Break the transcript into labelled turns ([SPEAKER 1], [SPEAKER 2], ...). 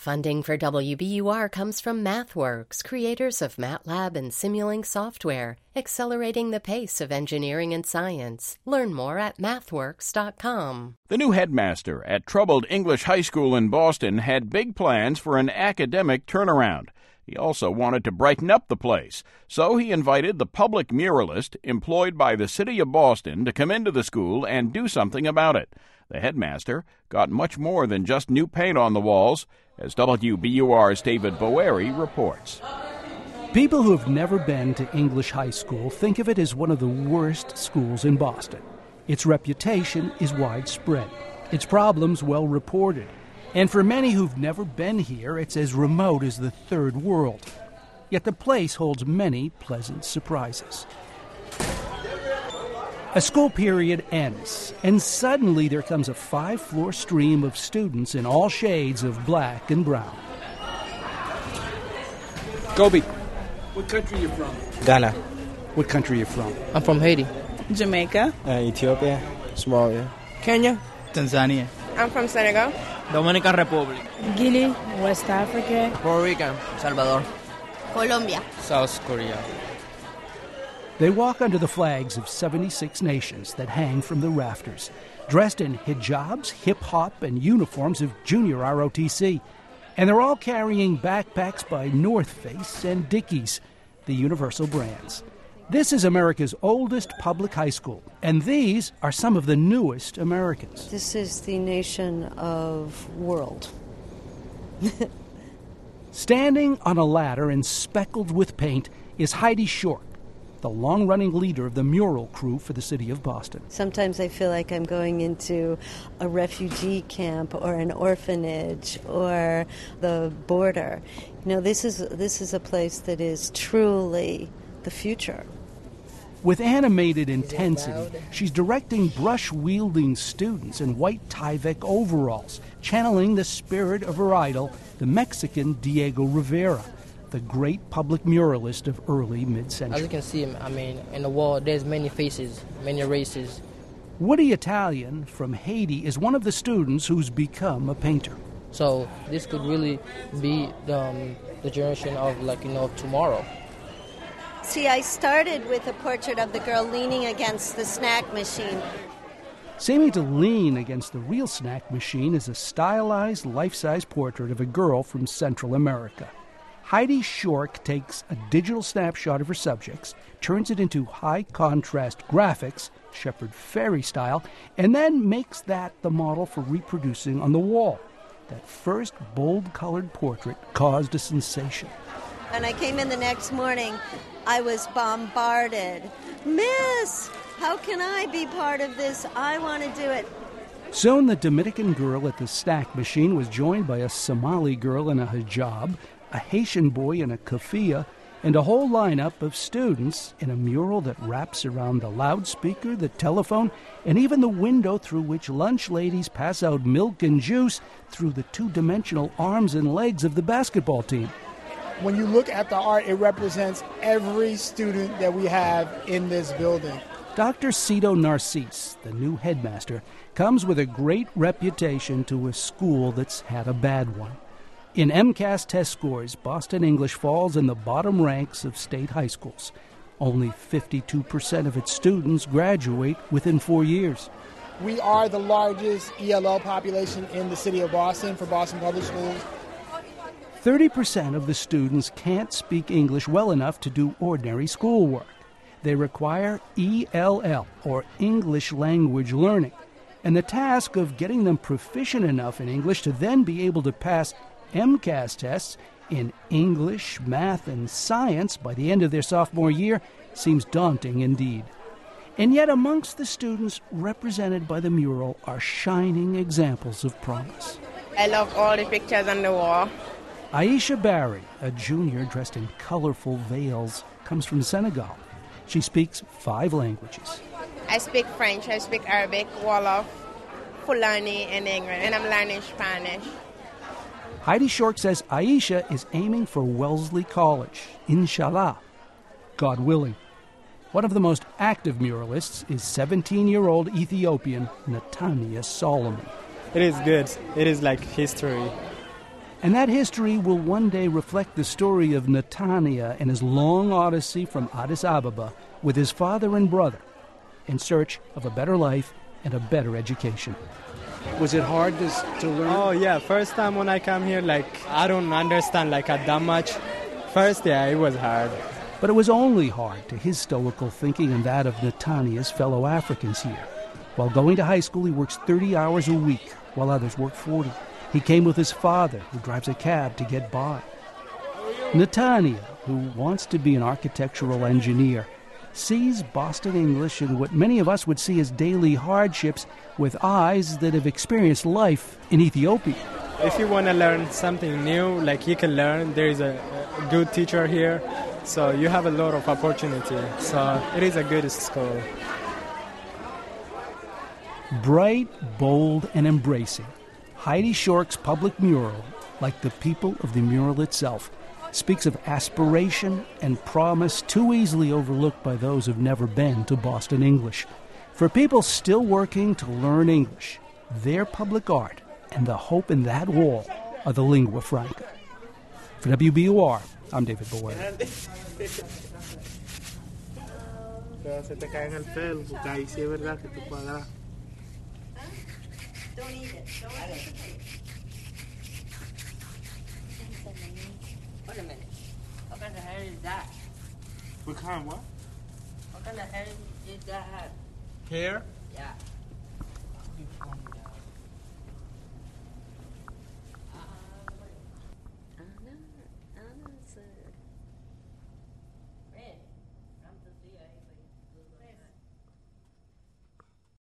[SPEAKER 1] Funding for WBUR comes from MathWorks, creators of MATLAB and Simulink software, accelerating the pace of engineering and science. Learn more at mathworks.com.
[SPEAKER 2] The new headmaster at troubled English High School in Boston had big plans for an academic turnaround. He also wanted to brighten up the place, so he invited the public muralist employed by the city of Boston to come into the school and do something about it. The headmaster got much more than just new paint on the walls, as WBUR's David Boeri reports.
[SPEAKER 3] People who have never been to English High School think of it as one of the worst schools in Boston. Its reputation is widespread, its problems well reported, and for many who've never been here, it's as remote as the third world. Yet the place holds many pleasant surprises. A school period ends, and suddenly there comes a 5-floor stream of students in all shades of black and brown.
[SPEAKER 4] Gobi, what country are you from?
[SPEAKER 5] Ghana.
[SPEAKER 3] What country are you from?
[SPEAKER 6] I'm from Haiti.
[SPEAKER 7] Jamaica.
[SPEAKER 5] Ethiopia. Somalia.
[SPEAKER 6] Kenya.
[SPEAKER 4] Tanzania.
[SPEAKER 7] I'm from Senegal.
[SPEAKER 4] Dominican Republic.
[SPEAKER 8] Guinea, West Africa.
[SPEAKER 6] Puerto Rican. Salvador.
[SPEAKER 8] Colombia.
[SPEAKER 4] South Korea.
[SPEAKER 3] They walk under the flags of 76 nations that hang from the rafters, dressed in hijabs, hip-hop, and uniforms of junior ROTC. And they're all carrying backpacks by North Face and Dickies, the universal brands. This is America's oldest public high school, and these are some of the newest Americans.
[SPEAKER 9] This is the nation of world.
[SPEAKER 3] Standing on a ladder and speckled with paint is Heidi Shork, the long-running leader of the mural crew for the city of Boston.
[SPEAKER 9] Sometimes I feel like I'm going into a refugee camp or an orphanage or the border. You know, this is a place that is truly the future.
[SPEAKER 3] With animated intensity, she's directing brush-wielding students in white Tyvek overalls, channeling the spirit of her idol, the Mexican Diego Rivera, the great public muralist of early mid-century.
[SPEAKER 6] As you can see, in the wall, there's many faces, many races.
[SPEAKER 3] Woody Italian from Haiti is one of the students who's become a painter.
[SPEAKER 6] So this could really be the generation of, tomorrow.
[SPEAKER 9] See, I started with a portrait of the girl leaning against the snack machine.
[SPEAKER 3] Seeming to lean against the real snack machine is a stylized, life-size portrait of a girl from Central America. Heidi Shork takes a digital snapshot of her subjects, turns it into high-contrast graphics, Shepard Fairey style, and then makes that the model for reproducing on the wall. That first bold-colored portrait caused a sensation.
[SPEAKER 9] When I came in the next morning, I was bombarded. Miss, how can I be part of this? I want to do it.
[SPEAKER 3] Soon the Dominican girl at the snack machine was joined by a Somali girl in a hijab, a Haitian boy in a keffiyeh, and a whole lineup of students in a mural that wraps around the loudspeaker, the telephone, and even the window through which lunch ladies pass out milk and juice through the two-dimensional arms and legs of the basketball team.
[SPEAKER 10] When you look at the art, it represents every student that we have in this building.
[SPEAKER 3] Dr. Cito Narcisse, the new headmaster, comes with a great reputation to a school that's had a bad one. In MCAS test scores, Boston English falls in the bottom ranks of state high schools. Only 52% of its students graduate within 4 years.
[SPEAKER 10] We are the largest ELL population in the city of Boston for Boston Public Schools.
[SPEAKER 3] 30% of the students can't speak English well enough to do ordinary schoolwork. They require ELL, or English Language Learning, and the task of getting them proficient enough in English to then be able to pass MCAS tests in English, math, and science by the end of their sophomore year seems daunting indeed. And yet amongst the students represented by the mural are shining examples of promise.
[SPEAKER 7] I love all the pictures on the wall.
[SPEAKER 3] Aisha Barry, a junior dressed in colorful veils, comes from Senegal. She speaks 5 languages.
[SPEAKER 7] I speak French, I speak Arabic, Wolof, Fulani, and English, and I'm learning Spanish.
[SPEAKER 3] Heidi Shork says Aisha is aiming for Wellesley College, inshallah, God willing. One of the most active muralists is 17-year-old Ethiopian Netanya Solomon.
[SPEAKER 5] It is good. It is like history.
[SPEAKER 3] And that history will one day reflect the story of Netanya and his long odyssey from Addis Ababa with his father and brother in search of a better life and a better education. Was it hard to learn?
[SPEAKER 5] Oh, yeah. First time when I come here, I don't understand, that much. First, yeah, it was hard.
[SPEAKER 3] But it was only hard to his stoical thinking and that of Netanya's fellow Africans here. While going to high school, he works 30 hours a week, while others work 40. He came with his father, who drives a cab to get by. Netanya, who wants to be an architectural engineer, sees Boston English and what many of us would see as daily hardships with eyes that have experienced life in Ethiopia.
[SPEAKER 5] If you want to learn something new, you can learn. There is a good teacher here, so you have a lot of opportunity. So it is a good school.
[SPEAKER 3] Bright, bold, and embracing, Heidi Schork's public mural, like the people of the mural itself, speaks of aspiration and promise too easily overlooked by those who've never been to Boston English. For people still working to learn English, their public art and the hope in that wall are the lingua franca. For WBUR, I'm David Boyle.
[SPEAKER 11] Don't eat it. Wait a minute. What kind of hair is that?
[SPEAKER 4] What kind? What?
[SPEAKER 11] What kind of hair is that?
[SPEAKER 4] Hair?
[SPEAKER 11] Yeah.